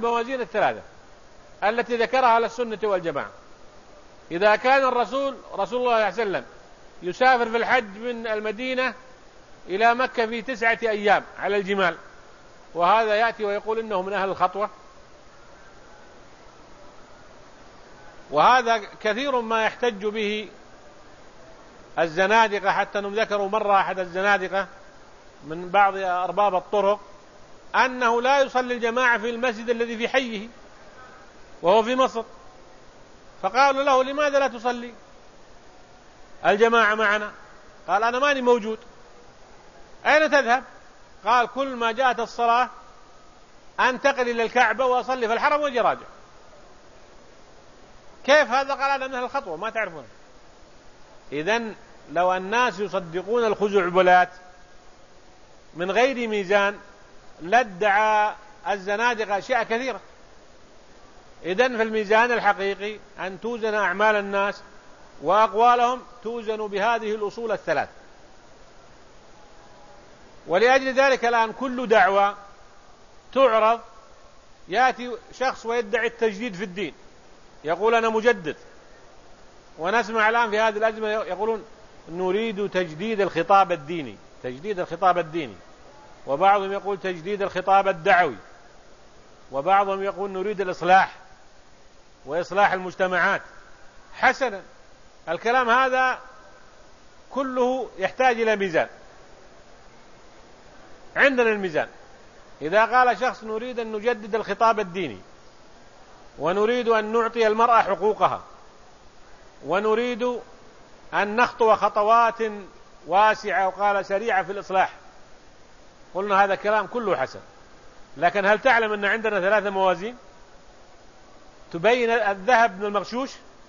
بالموازين الثلاثة التي ذكرها أهل السنة والجماعة. إذا كان رسول الله صلى الله عليه وسلم يسافر في الحج من المدينة إلى مكة في 9 أيام على الجمال، وهذا يأتي ويقول إنه من أهل الخطوة، وهذا كثير ما يحتج به الزنادقة، حتى أنهم ذكروا مرة أحد الزنادقة من بعض أرباب الطرق أنه لا يصلي الجماعة في المسجد الذي في حيه وهو في مصر، فقالوا له لماذا لا تصلي الجماعة معنا؟ قال أنا ماني موجود. أين تذهب؟ قال كل ما جاءت الصلاة أنتقل إلى الكعبة وأصلي في الحرم وأجي راجع. كيف هذا؟ قال هذا من أهل الخطوة، ما تعرفون. إذن لو الناس يصدقون الخزعبلات من غير ميزان لادعى الزنادقة أشياء كثيرة. إذن في الميزان الحقيقي أن توزن أعمال الناس وأقوالهم توزن بهذه الأصول الثلاث. ولأجل ذلك الآن كل دعوة تعرض يأتي شخص ويدعي التجديد في الدين، يقول أنا مجدد. ونسمع الآن في هذه الأزمة يقولون نريد تجديد الخطاب الديني، تجديد الخطاب الديني، وبعضهم يقول تجديد الخطاب الدعوي، وبعضهم يقول نريد الإصلاح وإصلاح المجتمعات. حسنا، الكلام هذا كله يحتاج إلى ميزان. عندنا الميزان. إذا قال شخص نريد أن نجدد الخطاب الديني، ونريد أن نعطي المرأة حقوقها، ونريد أن نخطو خطوات واسعة وقال سريعة في الإصلاح، قلنا هذا كلام كله حسن. لكن هل تعلم أن عندنا 3 موازين تبين الذهب من المغشوش،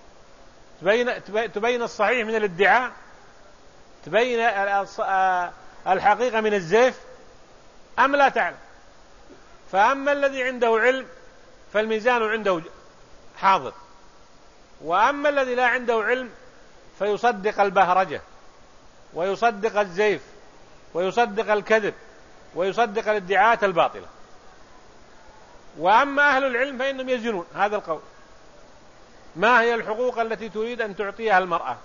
تبين الصحيح من الادعاء، تبين الحقيقة من الزيف، أم لا تعلم؟ فأما الذي عنده علم فالميزان عنده حاضر، وأما الذي لا عنده علم فيصدق البهرجة ويصدق الزيف ويصدق الكذب ويصدق الادعاءات الباطلة. وأما أهل العلم فإنهم يزنون هذا القول. ما هي الحقوق التي تريد أن تعطيها المرأة؟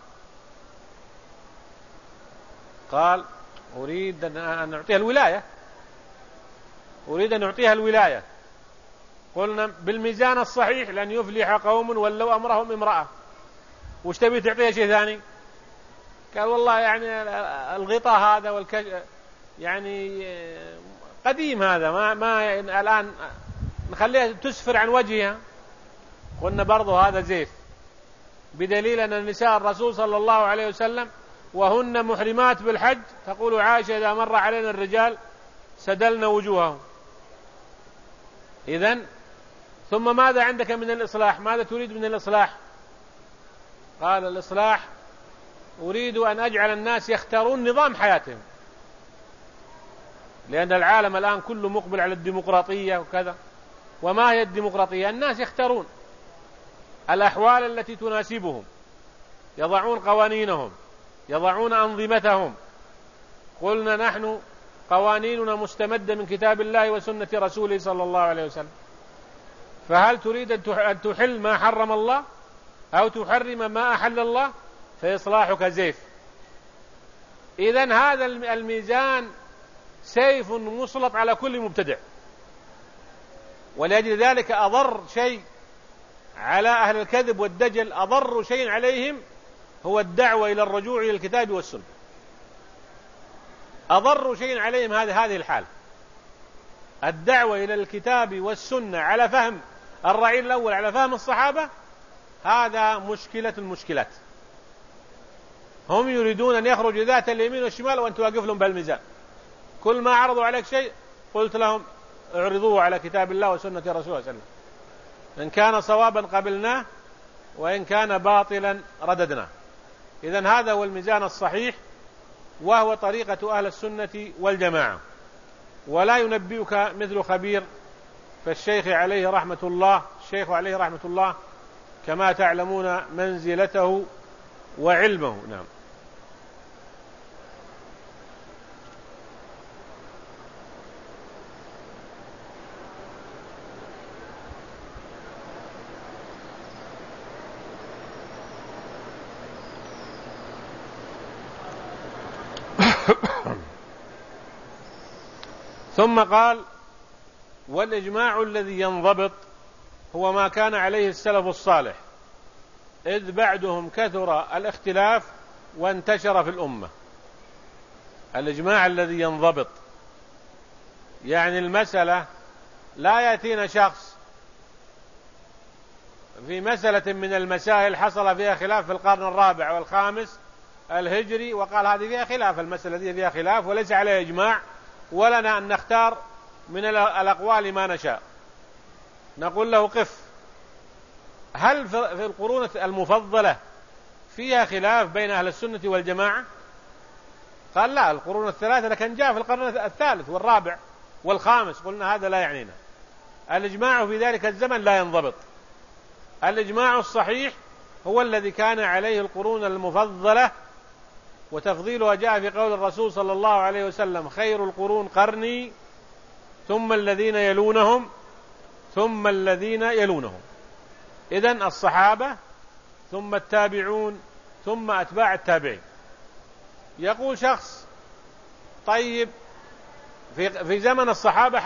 قال أريد أن أعطيها الولاية، أريد أن أعطيها الولاية. قلنا بالميزان الصحيح لن يفلح قوم ولو أمرهم امرأة. وش تبي تعطيها شيء ثاني؟ قال والله يعني الغطاء هذا يعني قديم هذا، ما الآن نخليها تسفر عن وجهها. قلنا برضو هذا زيف، بدليل أن النساء الرسول صلى الله عليه وسلم وهن محرمات بالحج تقول عائشة إذا مر علينا الرجال سدلنا وجوههم. إذن ثم ماذا عندك من الإصلاح؟ ماذا تريد من الإصلاح؟ قال الإصلاح أريد أن أجعل الناس يختارون نظام حياتهم، لأن العالم الآن كله مقبل على الديمقراطية وكذا. وما هي الديمقراطية؟ الناس يختارون الأحوال التي تناسبهم، يضعون قوانينهم، يضعون أنظمتهم. قلنا نحن قوانيننا مستمدة من كتاب الله وسنة رسوله صلى الله عليه وسلم. فهل تريد أن تحل ما حرم الله أو تحرم ما أحل الله؟ فإصلاحك زيف. إذن هذا الميزان سيف مسلط على كل مبتدع. ولأجل ذلك أضر شيء على أهل الكذب والدجل، أضر شيء عليهم هو الدعوة إلى الرجوع إلى الكتاب والسنة. أضر شيء عليهم هذه الحال، الدعوة إلى الكتاب والسنة على فهم الرعيل الأول، على فهم الصحابة. هذا مشكلة المشكلات. هم يريدون أن يخرجوا ذات اليمين والشمال وأن توقف لهم بالميزان. كل ما عرضوا عليك شيء قلت لهم اعرضوه على كتاب الله وسنة رسوله صلى الله عليه وسلم، إن كان صوابا قبلناه وإن كان باطلا رددناه. إذن هذا هو الميزان الصحيح، وهو طريقة أهل السنة والجماعة. ولا ينبئك مثل خبير. فالشيخ عليه رحمة الله كما تعلمون منزلته وعلمه. نعم. ثم قال: والإجماع الذي ينضبط هو ما كان عليه السلف الصالح، إذ بعدهم كثر الاختلاف وانتشر في الأمة. الإجماع الذي ينضبط يعني المسألة لا يأتينا شخص في مسألة من المسائل حصل فيها خلاف في القرن الرابع والخامس الهجري وقال هذه فيها خلاف، المسألة دي فيها خلاف وليس عليها إجماع، ولنا أن نختار من الأقوال ما نشاء. نقول له: قف، هل في القرون المفضلة فيها خلاف بين أهل السنة والجماعة؟ قال: لا، القرون الثلاثة، لكن جاء في القرن الثالث والرابع والخامس. قلنا: هذا لا يعنينا، الإجماع في ذلك الزمن لا ينضبط. الإجماع الصحيح هو الذي كان عليه القرون المفضلة، وتفضيلها جاء في قول الرسول صلى الله عليه وسلم: خير القرون قرني ثم الذين يلونهم ثم الذين يلونهم. إذن الصحابة ثم التابعون ثم أتباع التابعين. يقول شخص: طيب في زمن الصحابة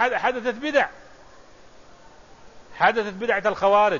حدثت بدعة الخوارج،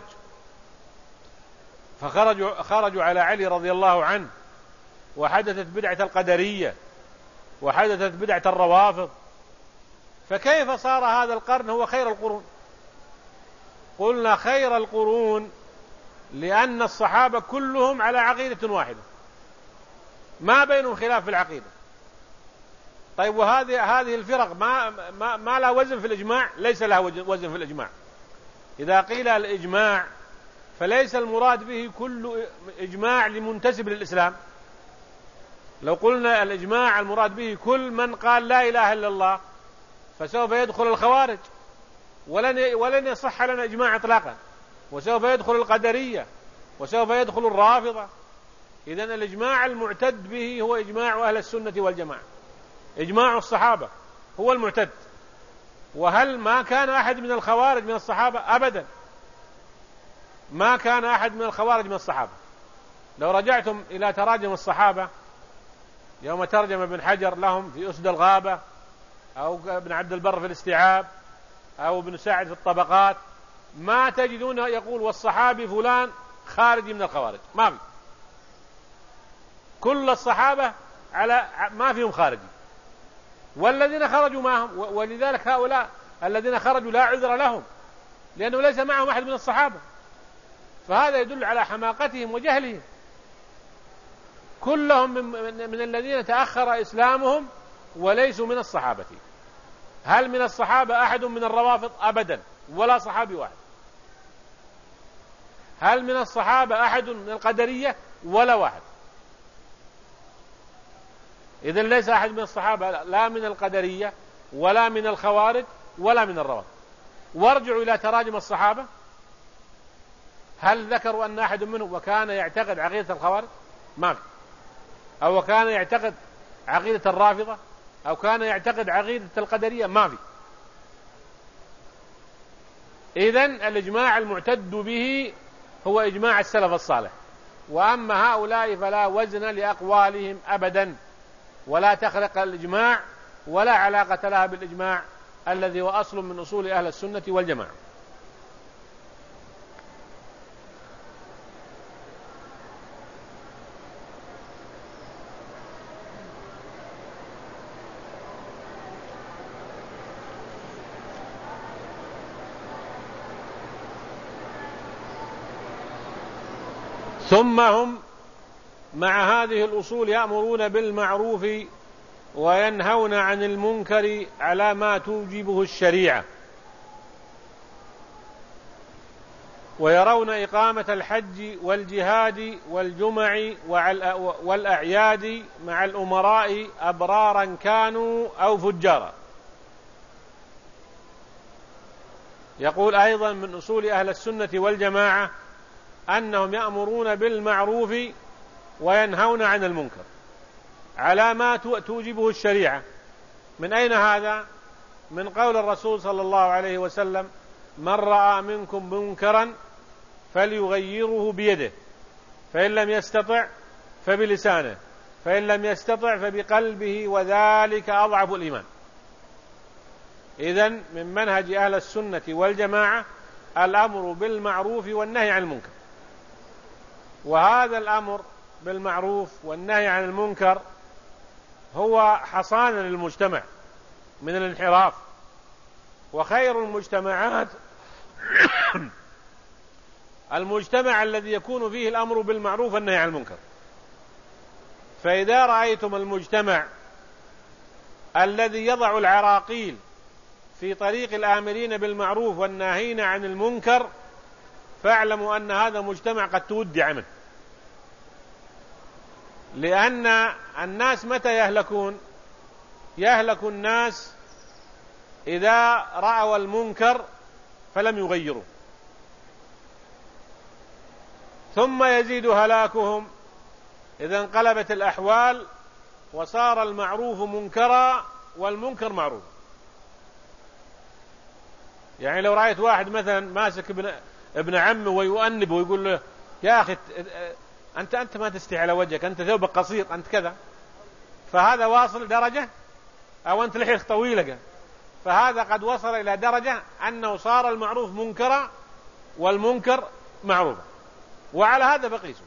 فخرجوا على علي رضي الله عنه، وحدثت بدعة القدرية، وحدثت بدعة الروافض، فكيف صار هذا القرن هو خير القرون؟ قلنا: خير القرون لأن الصحابة كلهم على عقيدة واحدة، ما بينهم خلاف في العقيدة. طيب، هذه الفرق ما لها وزن في الإجماع؟ ليس لها وزن في الإجماع. إذا قيل الإجماع فليس المراد به كل إجماع لمنتسب للإسلام. لو قلنا الإجماع المراد به كل من قال لا إله إلا الله فسوف يدخل الخوارج، ولن يصح لنا إجماع إطلاقا، وسوف يدخل القدرية، وسوف يدخل الرافضة. إذن الإجماع المعتد به هو إجماع أهل السنة والجماعة، إجماع الصحابة هو المعتد. وهل ما كان أحد من الخوارج من الصحابة؟ أبدا، ما كان أحد من الخوارج من الصحابة. لو رجعتم إلى تراجم الصحابة يوم ترجم ابن حجر لهم في أسد الغابة، أو ابن عبد البر في الاستيعاب، أو ابن سعد في الطبقات، ما تجدون يقول والصحابي فلان خارجي من الخوارج، ما في. كل الصحابة ما فيهم خارجي، والذين خرجوا معهم. ولذلك هؤلاء الذين خرجوا لا عذر لهم، لأنه ليس معهم أحد من الصحابة، فهذا يدل على حماقتهم وجهلهم. كلهم من الذين تأخر إسلامهم وليسوا من الصحابة. هل من الصحابة أحد من الروافض؟ أبدا، ولا صحابي واحد. هل من الصحابة أحد من القدرية؟ ولا واحد. إذن ليس أحد من الصحابة لا من القدرية ولا من الخوارج ولا من الروافض. وارجعوا إلى تراجم الصحابة، هل ذكروا أن أحد منهم وكان يعتقد عقيدة الخوارج؟ ما في. أو كان يعتقد عقيدة الرافضة، أو كان يعتقد عقيدة القدرية؟ ما في. إذن الإجماع المعتد به هو إجماع السلف الصالح. وأما هؤلاء فلا وزن لأقوالهم أبدا، ولا تخلق الإجماع ولا علاقة لها بالإجماع الذي هو أصل من أصول أهل السنة والجماعة. ثم هم مع هذه الأصول يأمرون بالمعروف وينهون عن المنكر على ما توجبه الشريعة، ويرون إقامة الحج والجهاد والجمع والأعياد مع الأمراء أبرارا كانوا أو فجارا. يقول أيضا من أصول أهل السنة والجماعة أنهم يأمرون بالمعروف وينهون عن المنكر على ما توجبه الشريعة. من أين هذا؟ من قول الرسول صلى الله عليه وسلم: من رأى منكم منكرا فليغيره بيده، فإن لم يستطع فبلسانه، فإن لم يستطع فبقلبه، وذلك أضعف الإيمان. إذن من منهج أهل السنة والجماعة الأمر بالمعروف والنهي عن المنكر، وهذا الأمر بالمعروف والنهي عن المنكر هو حصانة للمجتمع من الانحراف. وخير المجتمعات المجتمع الذي يكون فيه الأمر بالمعروف والنهي عن المنكر. فإذا رأيتم المجتمع الذي يضع العراقيل في طريق الآمرين بالمعروف والناهين عن المنكر، فاعلموا أن هذا مجتمع قد تودع منه. لأن الناس متى يهلكون؟ يهلك الناس إذا رأوا المنكر فلم يغيروا، ثم يزيد هلاكهم إذا انقلبت الأحوال وصار المعروف منكرا والمنكر معروف. يعني لو رأيت واحد مثلا ماسك ابن عمه ويؤنب ويقول له يا أخي أنت ما تستحي على وجهك، أنت ثوبك قصير، أنت كذا، فهذا واصل درجة، أو أنت لحيتك طويلة، فهذا قد وصل إلى درجة أنه صار المعروف منكرا والمنكر معروفا. وعلى هذا فقيسوا.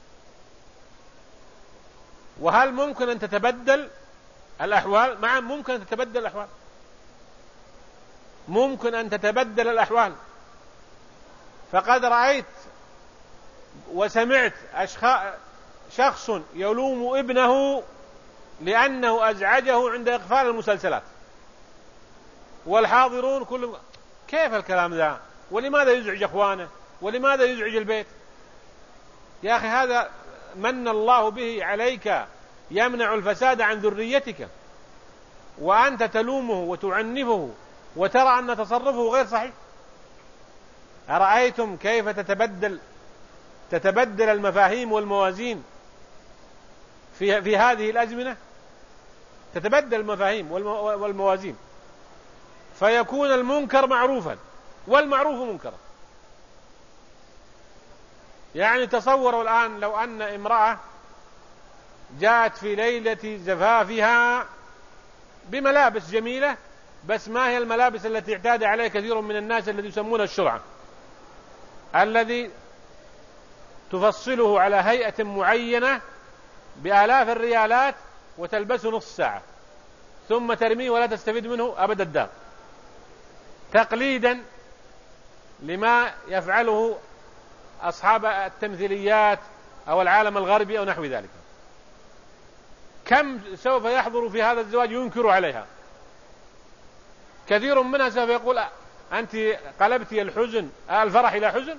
وهل ممكن أن تتبدل الأحوال؟ نعم ممكن أن تتبدل الأحوال، ممكن أن تتبدل الأحوال. فقد رأيت وسمعت شخص يلوم ابنه لأنه أزعجه عند إقفال المسلسلات، والحاضرون كلهم كيف الكلام ذا؟ ولماذا يزعج أخوانه؟ ولماذا يزعج البيت؟ يا أخي هذا من الله به عليك يمنع الفساد عن ذريتك، وأنت تلومه وتعنفه وترى أن تصرفه غير صحيح. أرأيتم كيف تتبدل المفاهيم والموازين في هذه الأزمنة؟ تتبدل المفاهيم والموازين، فيكون المنكر معروفا والمعروف منكرا. يعني تصوروا الآن لو أن امرأة جاءت في ليلة زفافها بملابس جميلة، بس ما هي الملابس التي اعتاد عليها كثير من الناس الذي يسمونه الشرعة، الذي تفصله على هيئة معينة بآلاف الريالات وتلبسه نصف ساعة ثم ترميه ولا تستفيد منه أبد الدار، تقليدا لما يفعله أصحاب التمثيليات أو العالم الغربي أو نحو ذلك. كم سوف يحضر في هذا الزواج ينكر عليها؟ كثير منها سوف يقول أنت قلبت الفرح إلى حزن،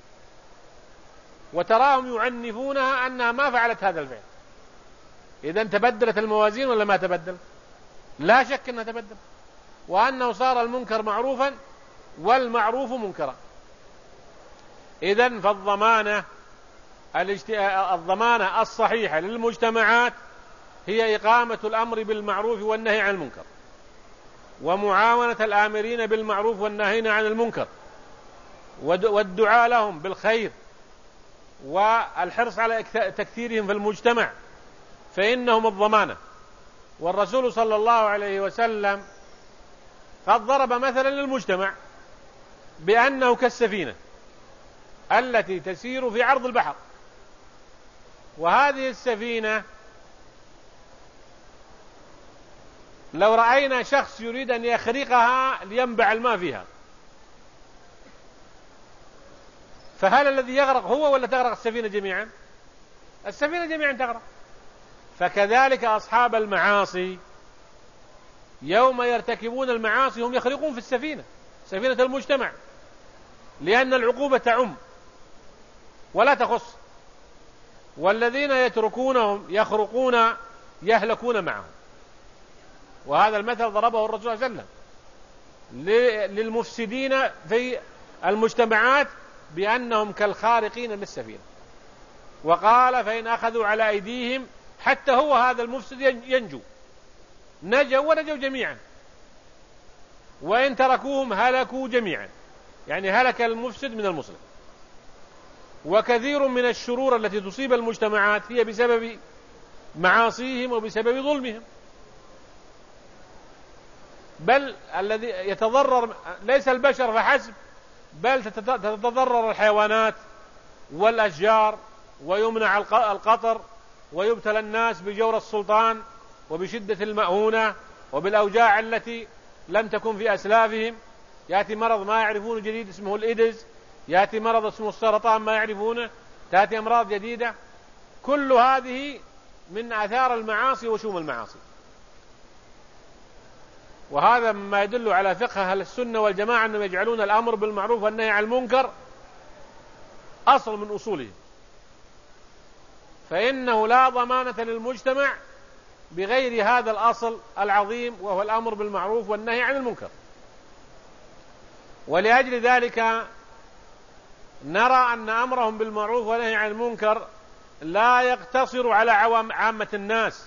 وتراهم يعنفونها أنها ما فعلت هذا الفعل. إذن تبدلت الموازين ولا ما تبدل؟ لا شك أنها تبدل، وأنه صار المنكر معروفا والمعروف منكرا. إذن فالضمانة الصحيحة للمجتمعات هي إقامة الأمر بالمعروف والنهي عن المنكر، ومعاونة الآمرين بالمعروف والناهين عن المنكر، والدعاء لهم بالخير، والحرص على تكثيرهم في المجتمع، فإنهم الضمانة. والرسول صلى الله عليه وسلم قد ضرب مثلا للمجتمع بأنه كالسفينة التي تسير في عرض البحر، وهذه السفينة لو رأينا شخص يريد أن يخرقها لينبع الماء فيها، فهل الذي يغرق هو ولا تغرق السفينة جميعا؟ السفينة جميعا تغرق. فكذلك أصحاب المعاصي يوم يرتكبون المعاصي هم يخرقون في السفينة، سفينة المجتمع، لأن العقوبة تعم ولا تخص، والذين يتركونهم يخرقون يهلكون معهم. وهذا المثل ضربه الرسول صلى الله عليه وسلم للمفسدين في المجتمعات بأنهم كالخارقين للسفينة، وقال فإن أخذوا على أيديهم حتى هو هذا المفسد ينجو، ونجوا جميعا، وإن تركوهم هلكوا جميعا، يعني هلك المفسد من المصلح. وكثير من الشرور التي تصيب المجتمعات هي بسبب معاصيهم وبسبب ظلمهم، بل الذي يتضرر ليس البشر فحسب، بل تتضرر الحيوانات والأشجار، ويمنع القطر، ويبتلى الناس بجور السلطان وبشدة المؤونة وبالأوجاع التي لم تكن في أسلافهم. يأتي مرض ما يعرفونه جديد اسمه الإيدز، يأتي مرض اسمه السرطان ما يعرفونه، تأتي أمراض جديدة. كل هذه من آثار المعاصي وشوم المعاصي. وهذا مما يدل على فقه أهل السنة والجماعة أنهم يجعلون الأمر بالمعروف والنهي عن المنكر أصل من أصوله، فإنه لا ضمانة للمجتمع بغير هذا الأصل العظيم، وهو الأمر بالمعروف والنهي عن المنكر. ولأجل ذلك نرى أن أمرهم بالمعروف والنهي عن المنكر لا يقتصر على عامة الناس،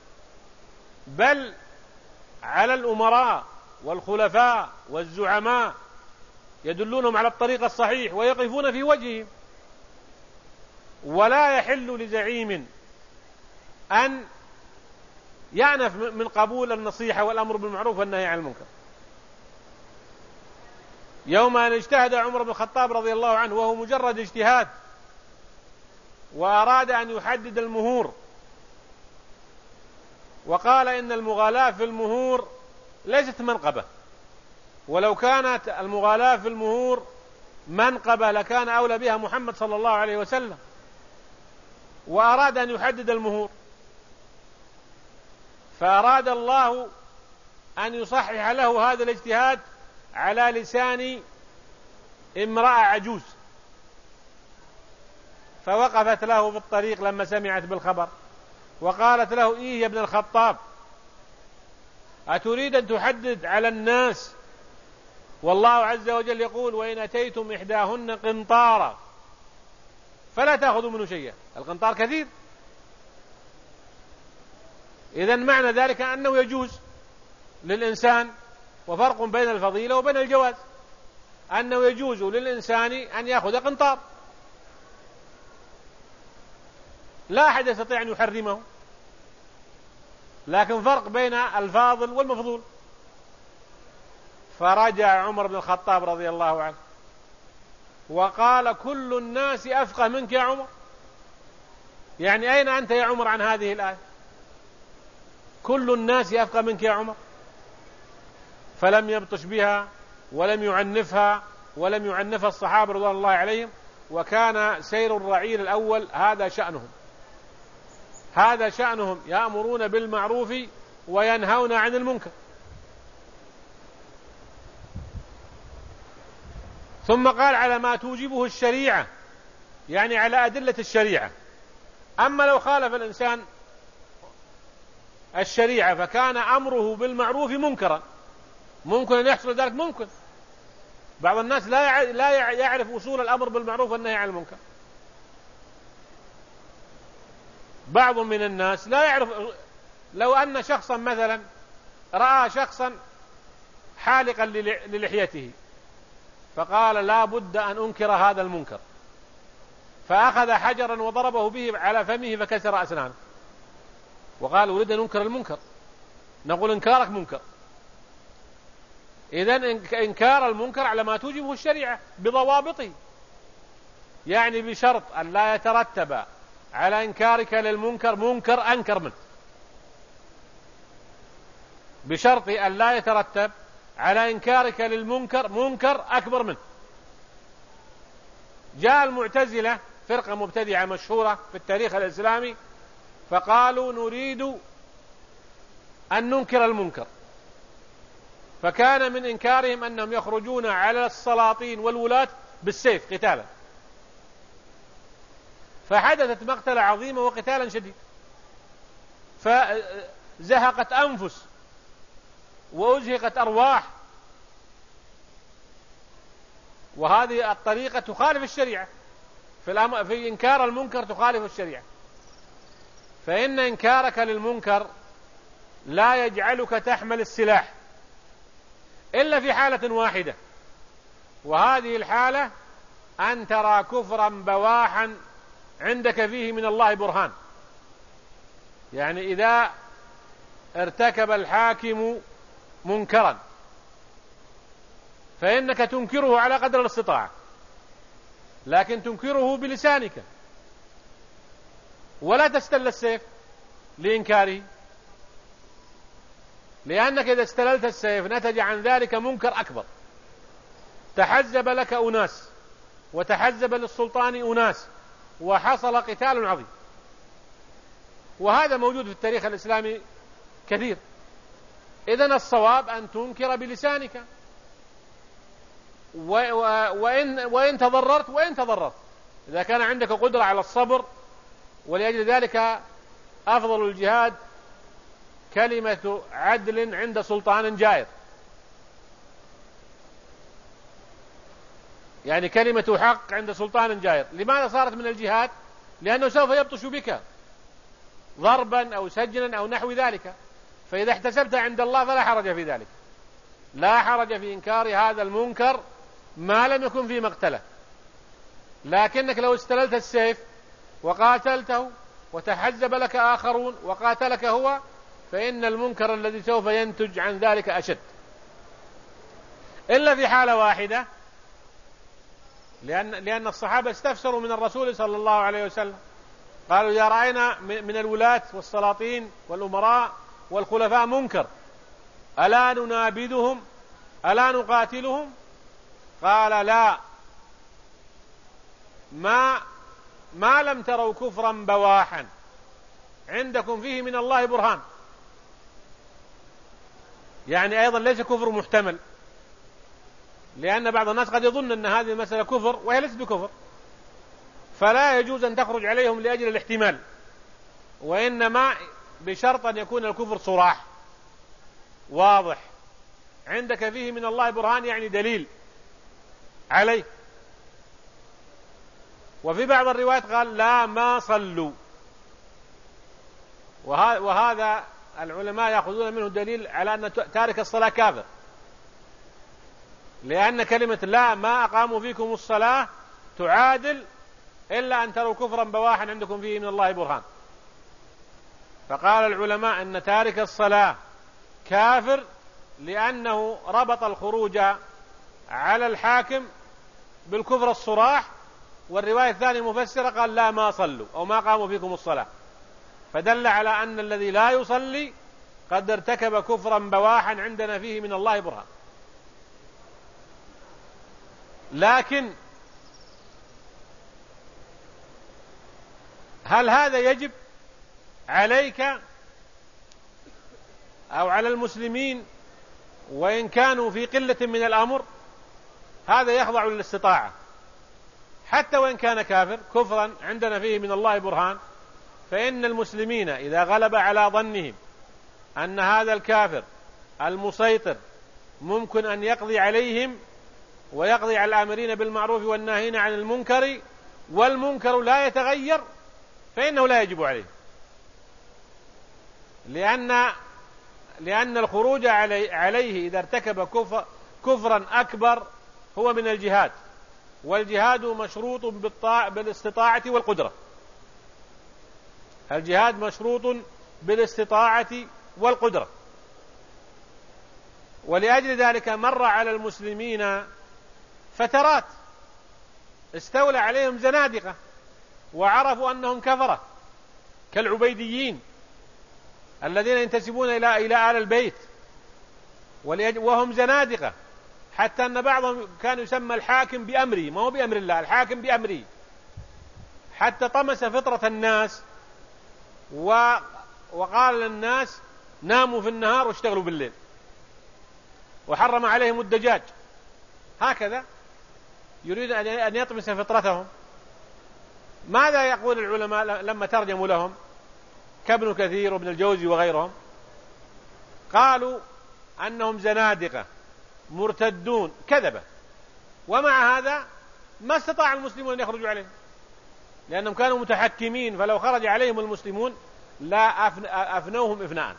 بل على الأمراء والخلفاء والزعماء، يدلونهم على الطريق الصحيح ويقفون في وجههم. ولا يحل لزعيم أن يأنف من قبول النصيحة والأمر بالمعروف والنهي عن المنكر. يوم أن اجتهد عمر بن الخطاب رضي الله عنه وهو مجرد اجتهاد، وأراد أن يحدد المهور، وقال إن المغالاة في المهور ليست منقبة، ولو كانت المغالاة في المهور منقبة لكان أولى بها محمد صلى الله عليه وسلم، وأراد أن يحدد المهور، فأراد الله أن يصحح له هذا الاجتهاد على لسان امرأة عجوز، فوقفت له في الطريق لما سمعت بالخبر وقالت له: إيه يا ابن الخطاب، أتريد أن تحدد على الناس والله عز وجل يقول: وإن أتيتم إحداهن قنطارا فلا تأخذوا منه شيئا. القنطار كثير، إذن معنى ذلك أنه يجوز للإنسان، وفرق بين الفضيلة وبين الجواز، أنه يجوز للإنسان أن يأخذ قنطار، لا أحد يستطيع أن يحرمه، لكن فرق بين الفاضل والمفضول. فرجع عمر بن الخطاب رضي الله عنه وقال: كل الناس أفقه منك يا عمر. يعني أين أنت يا عمر عن هذه الآية؟ كل الناس أفقه منك يا عمر. فلم يبطش بها ولم يعنفها ولم يعنفها الصحابة رضوان الله عليهم، وكان سير الرعيل الأول هذا شأنهم، هذا شأنهم، يأمرون بالمعروف وينهون عن المنكر. ثم قال: على ما توجبه الشريعة، يعني على أدلة الشريعة. أما لو خالف الإنسان الشريعة فكان أمره بالمعروف منكرا، ممكن أن يحصل ذلك، ممكن بعض الناس لا يعرف أصول الأمر بالمعروف والنهي عن المنكر. بعض من الناس لا يعرف. لو أن شخصا مثلا رأى شخصا حالقا للحيته فقال: لا بد أن أنكر هذا المنكر، فأخذ حجرا وضربه به على فمه فكسر أسنانه، وقال: أريد أن أنكر المنكر. نقول: إنكارك منكر. إذن إنكار المنكر على ما توجبه الشريعة بضوابطه، يعني بشرط أن لا يترتب على إنكارك للمنكر منكر أنكر منه، بشرط أن لا يترتب على إنكارك للمنكر منكر أكبر منه. جاء المعتزلة، فرقة مبتدعة مشهورة في التاريخ الإسلامي، فقالوا: نريد أن ننكر المنكر، فكان من إنكارهم أنهم يخرجون على السلاطين والولاة بالسيف قتالا، فحدثت مقتلة عظيمة وقتالا شديد، فزهقت أنفس وأزهقت أرواح، وهذه الطريقة تخالف الشريعة في إنكار المنكر، تخالف الشريعة. فإن إنكارك للمنكر لا يجعلك تحمل السلاح إلا في حالة واحدة، وهذه الحالة أن ترى كفرا بواحا عندك فيه من الله برهان، يعني إذا ارتكب الحاكم منكرا فإنك تنكره على قدر الاستطاعة، لكن تنكره بلسانك، ولا تستل السيف لإنكاره، لأنك إذا استللت السيف نتج عن ذلك منكر أكبر، تحزب لك أناس وتحزب للسلطان أناس وحصل قتال عظيم. وهذا موجود في التاريخ الإسلامي كثير. إذن الصواب أن تنكر بلسانك، وإن تضررت إذا كان عندك قدرة على الصبر. ولأجل ذلك أفضل الجهاد كلمة عدل عند سلطان جائر، يعني كلمة حق عند سلطان جائر. لماذا صارت من الجهاد؟ لأنه سوف يبطش بك ضربا أو سجنا أو نحو ذلك، فإذا احتسبت عند الله فلا حرج في ذلك، لا حرج في إنكار هذا المنكر ما لم يكن في مقتله. لكنك لو استللت السيف وقاتلته وتحزب لك آخرون وقاتلك هو، فإن المنكر الذي سوف ينتج عن ذلك أشد، إلا في حالة واحدة، لأن الصحابة استفسروا من الرسول صلى الله عليه وسلم، قالوا: إذا رأينا من الولاة والسلاطين والأمراء والخلفاء منكر ألا ننابذهم ألا نقاتلهم؟ قال: لا، ما لم تروا كفرا بواحا عندكم فيه من الله برهان. يعني أيضا ليس كفر محتمل، لأن بعض الناس قد يظن أن هذه المسألة كفر وهي ليست بكفر، فلا يجوز أن تخرج عليهم لأجل الاحتمال، وإنما بشرط أن يكون الكفر صراح واضح عندك فيه من الله برهان، يعني دليل عليه. وفي بعض الروايات قال: لا، ما صلوا. وهذا العلماء يأخذون منه دليل على أن تارك الصلاة كافر، لأن كلمة لا ما أقاموا فيكم الصلاة تعادل إلا أن تروا كفرا بواحا عندكم فيه من الله برهان. فقال العلماء أن تارك الصلاة كافر لأنه ربط الخروج على الحاكم بالكفر الصراح. والرواية الثانية مفسرة قال: لا، ما صلوا أو ما قاموا فيكم الصلاة، فدل على أن الذي لا يصلي قد ارتكب كفرا بواحا عندنا فيه من الله برهان. لكن هل هذا يجب عليك أو على المسلمين وإن كانوا في قلة من الأمر؟ هذا يخضع للاستطاعة، حتى وإن كان كافر كفرا عندنا فيه من الله برهان، فإن المسلمين إذا غلب على ظنهم أن هذا الكافر المسيطر ممكن أن يقضي عليهم ويقضي على الآمرين بالمعروف والناهين عن المنكر، والمنكر لا يتغير، فإنه لا يجب عليه، لأن الخروج عليه إذا ارتكب كفرا أكبر هو من الجهاد، والجهاد مشروط بالاستطاعة والقدرة. الجهاد مشروط بالاستطاعة والقدرة. ولأجل ذلك مر على المسلمين فترات استولى عليهم زنادقة وعرفوا أنهم كفرة، كالعبيديين الذين ينتسبون إلى آل البيت، وهم زنادقة، حتى أن بعضهم كان يسمى الحاكم بأمره، ما هو بأمر الله، الحاكم بأمره، حتى طمس فطرة الناس وقال للناس: ناموا في النهار واشتغلوا بالليل، وحرم عليهم الدجاج. هكذا يريد أن يطمس فطرتهم. ماذا يقول العلماء لما ترجموا لهم كابن كثير وابن الجوزي وغيرهم؟ قالوا أنهم زنادقة مرتدون كذبة، ومع هذا ما استطاع المسلمون أن يخرجوا عليهم، لأنهم كانوا متحكمين، فلو خرج عليهم المسلمون لا أفنوهم إفناء.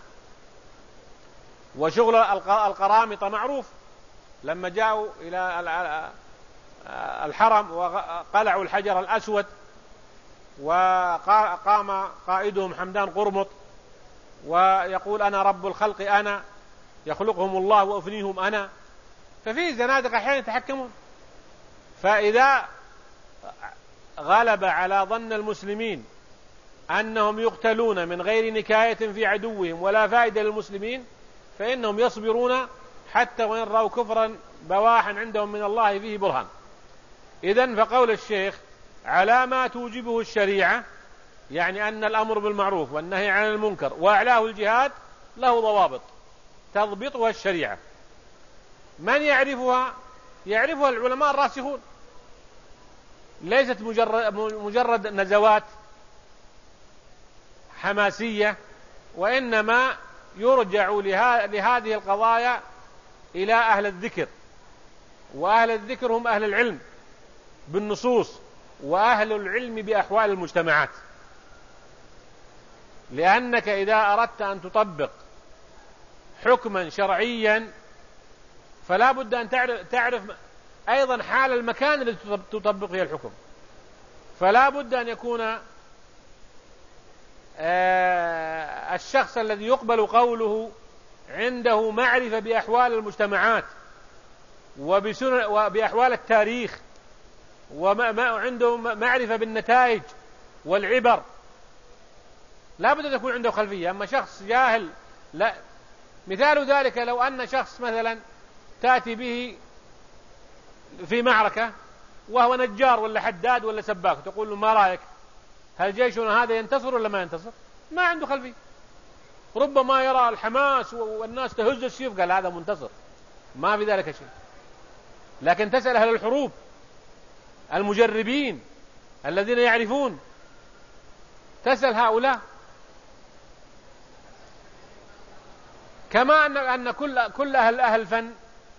وشغل القرامطة معروف، لما جاءوا إلى الحرم وقلعوا الحجر الأسود، وقام قائدهم حمدان قرمط ويقول أنا رب الخلق، أنا يخلقهم الله وأفنيهم أنا. ففي زنادقة أحيانا يتحكمون. فإذا غلب على ظن المسلمين أنهم يقتلون من غير نكاية في عدوهم ولا فائدة للمسلمين، فإنهم يصبرون حتى وإن رأوا كفرا بواحا عندهم من الله فيه برهان. إذن فقول الشيخ على ما توجبه الشريعة، يعني أن الأمر بالمعروف والنهي عن المنكر وأعلاه الجهاد له ضوابط تضبطها الشريعة. من يعرفها؟ يعرفها العلماء الراسخون، ليست مجرد نزوات حماسية، وإنما يرجع لهذه القضايا إلى أهل الذكر، وأهل الذكر هم أهل العلم بالنصوص وأهل العلم بأحوال المجتمعات. لأنك إذا أردت أن تطبق حكما شرعيا فلا بد أن تعرف أيضا حال المكان الذي تطبق فيه الحكم. فلا بد أن يكون الشخص الذي يقبل قوله عنده معرفة بأحوال المجتمعات وبأحوال التاريخ، وعنده معرفة بالنتائج والعبر. لا بد أن يكون عنده خلفية. أما شخص جاهل لا. مثال ذلك لو أن شخص مثلا تأتي به في معركة وهو نجار ولا حداد ولا سباك، تقول له ما رأيك؟ هل جيشنا هذا ينتصر ولا ما ينتصر؟ ما عنده خلفية. ربما يرى الحماس والناس تهز السيوف قال هذا منتصر، ما في ذلك شيء. لكن تسأل أهل الحروب المجربين الذين يعرفون، تسأل هؤلاء. كما أن كل أهل الفن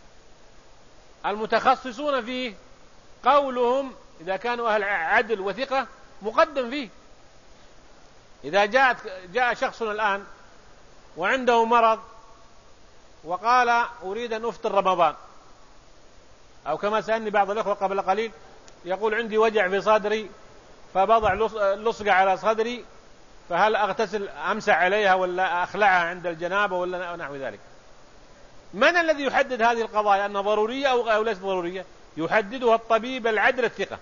المتخصصون فيه قولهم إذا كانوا أهل عدل وثقة مقدم فيه. إذا جاء شخص الآن وعنده مرض وقال أريد أن أفطر رمضان، أو كما سألني بعض الأخوة قبل قليل يقول عندي وجع في صدري فبضع لصقة على صدري، فهل أغتسل أمسح عليها ولا أخلعها عند الجنابة ولا نحو ذلك؟ من الذي يحدد هذه القضايا أنها ضرورية أو ليست ضرورية؟ يحددها الطبيب العدل الثقة.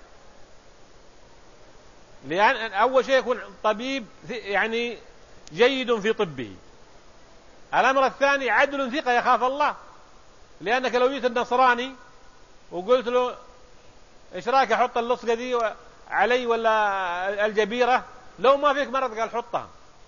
لأن أول شيء يكون طبيب يعني جيد في طبه. الأمر الثاني عدل ثقة يخاف الله. لأنك لو جيت النصراني وقلت له إيش رأيك أحط اللصقة دي علي ولا الجبيرة، لو ما فيك مرض قال حطها.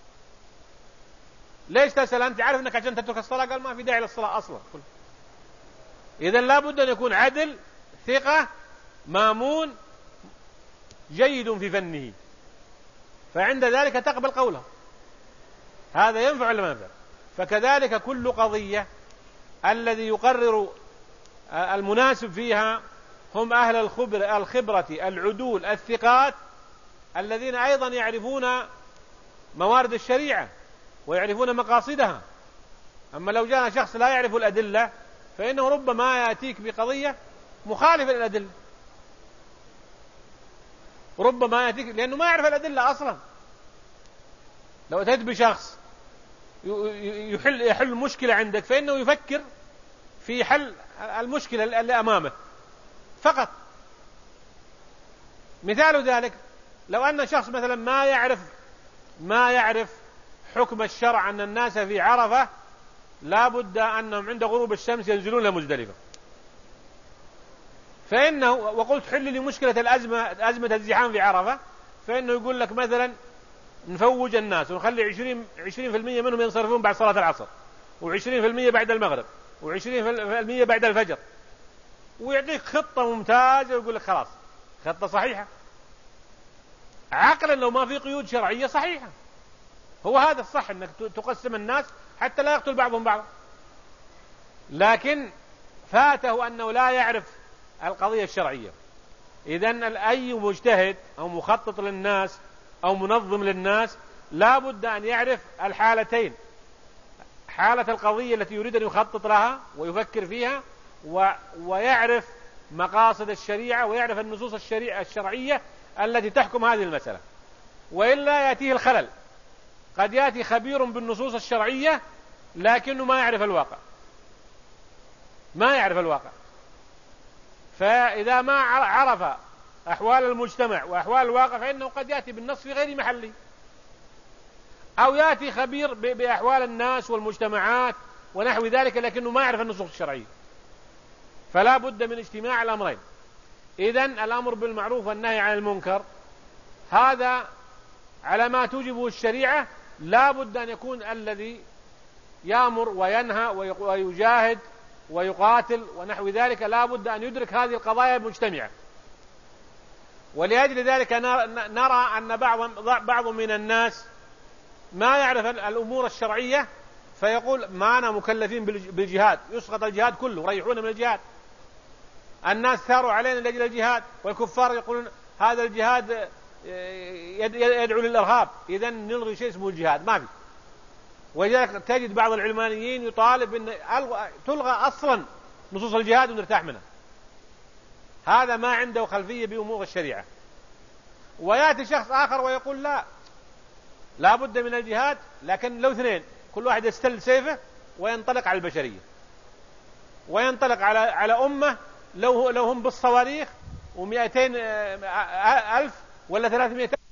ليش تسأل أنت؟ عارف أنك عشان تترك الصلاة؟ قال ما في داعي للصلاة أصلا. إذن لا بد أن يكون عدل ثقة مامون جيد في فنه، فعند ذلك تقبل قوله. هذا ينفع ولا ما ينفع؟ فكذلك كل قضية الذي يقرر المناسب فيها هم أهل الخبرة العدول الثقات الذين أيضا يعرفون موارد الشريعة ويعرفون مقاصدها. أما لو جاء شخص لا يعرف الأدلة فإنه ربما يأتيك بقضية مخالفة للأدلة، ربما يأتيك لأنه ما يعرف الأدلة أصلا. لو أتيت بشخص يحل مشكلة عندك فإنه يفكر في حل المشكلة اللي أمامه فقط. مثال ذلك لو أن شخص مثلا ما يعرف حكم الشرع أن الناس في عرفة لا بد أنهم عند غروب الشمس ينزلون لمزدلفة، فإنه وقلت حل لي مشكلة أزمة الزحام في عرفة، فإنه يقول لك مثلا نفوج الناس ونخلي 20% منهم ينصرفون بعد صلاة العصر، و20% بعد المغرب، و20% بعد الفجر، ويعطيك خطة ممتازة ويقول لك خلاص خطة صحيحة عقلا لو ما في قيود شرعية صحيحة. هو هذا الصح، أنك تقسم الناس حتى لا يقتل بعضهم بعضا. لكن فاته أنه لا يعرف القضية الشرعية. إذن أي مجتهد أو مخطط للناس أو منظم للناس لا بد أن يعرف الحالتين، حالة القضية التي يريد أن يخطط لها ويفكر فيها، ويعرف مقاصد الشريعة ويعرف النصوص الشرعية التي تحكم هذه المسألة، وإلا يأتيه الخلل. قد يأتي خبير بالنصوص الشرعية لكنه ما يعرف الواقع، ما يعرف الواقع. فإذا ما عرف أحوال المجتمع وأحوال الواقع فإنه قد يأتي بالنص في غير محله، أو يأتي خبير بأحوال الناس والمجتمعات ونحو ذلك لكنه ما يعرف النصوص الشرعية. فلا بد من اجتماع الأمرين. إذن الأمر بالمعروف والنهي عن المنكر هذا على ما توجبه الشريعة، لا بد أن يكون الذي يأمر وينهى ويجاهد ويقاتل ونحو ذلك لا بد أن يدرك هذه القضايا المجتمعة. ولأجل ذلك نرى أن بعض من الناس ما يعرف الأمور الشرعية فيقول ما أنا مكلفين بالجهاد، يسقط الجهاد كله، ريحونا من الجهاد. الناس ثاروا علينا لأجل الجهاد، والكفار يقولون هذا الجهاد يدعو للإرهاب، إذن نلغي شيء اسمه الجهاد، ما في. ولذلك تجد بعض العلمانيين يطالب أن تلغى أصلا نصوص الجهاد ونرتاح منها. هذا ما عنده خلفية بأمور الشريعة. ويأتي شخص آخر ويقول لا بد من الجهاد، لكن لو اثنين كل واحد يستل سيفه وينطلق على البشرية، وينطلق على أمة لو هم بالصواريخ و200,000 ولا 300